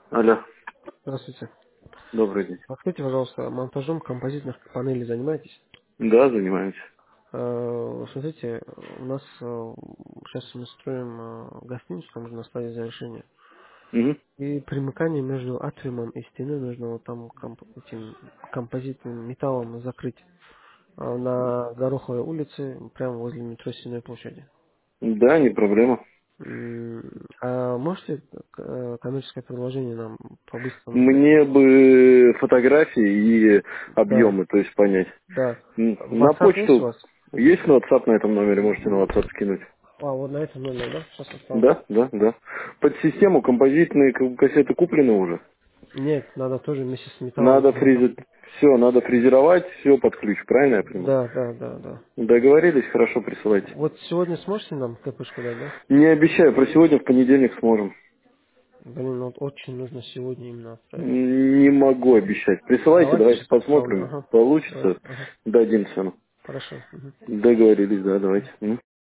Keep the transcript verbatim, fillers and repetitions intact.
Алло, Здравствуйте. добрый день. Подскажите, пожалуйста, монтажом композитных панелей занимаетесь? Да, занимаемся. Э, Смотрите, у нас э, сейчас мы строим э, гостиницу, там уже на стадии завершения. Угу. И примыкание между атриумом и стеной нужно вот там комп- этим композитным металлом закрыть. А на Гороховой улице, прямо возле метро Стенной площади. Да, не проблема. М, А можете э, коммерческое предложение нам по-быстрому дать? Мне бы фотографии и Да, объемы, то есть понять. да. М, На WhatsApp есть у почту вас? есть на WhatsApp на этом номере, можете на WhatsApp скинуть. А, вот на этом номере, да? Сейчас оставлю. Да, да, да. Под систему композитные к- кассеты куплены уже. Нет, надо тоже вместе с металлом Надо сделать. фризи... все, надо фрезеровать, все под ключ, правильно я понимаю? Да, да, да, да. Договорились, хорошо, присылайте. Вот сегодня сможете нам кэпышку дать, да? Не обещаю, про сегодня в понедельник сможем. Блин, вот очень нужно сегодня именно отправить. Не могу обещать. Присылайте, Давайте давайте сейчас отправлю. посмотрим. Ага. Получится, Давайте. Ага. дадим цену. Хорошо. Мгм. Договорились, да, давайте. М.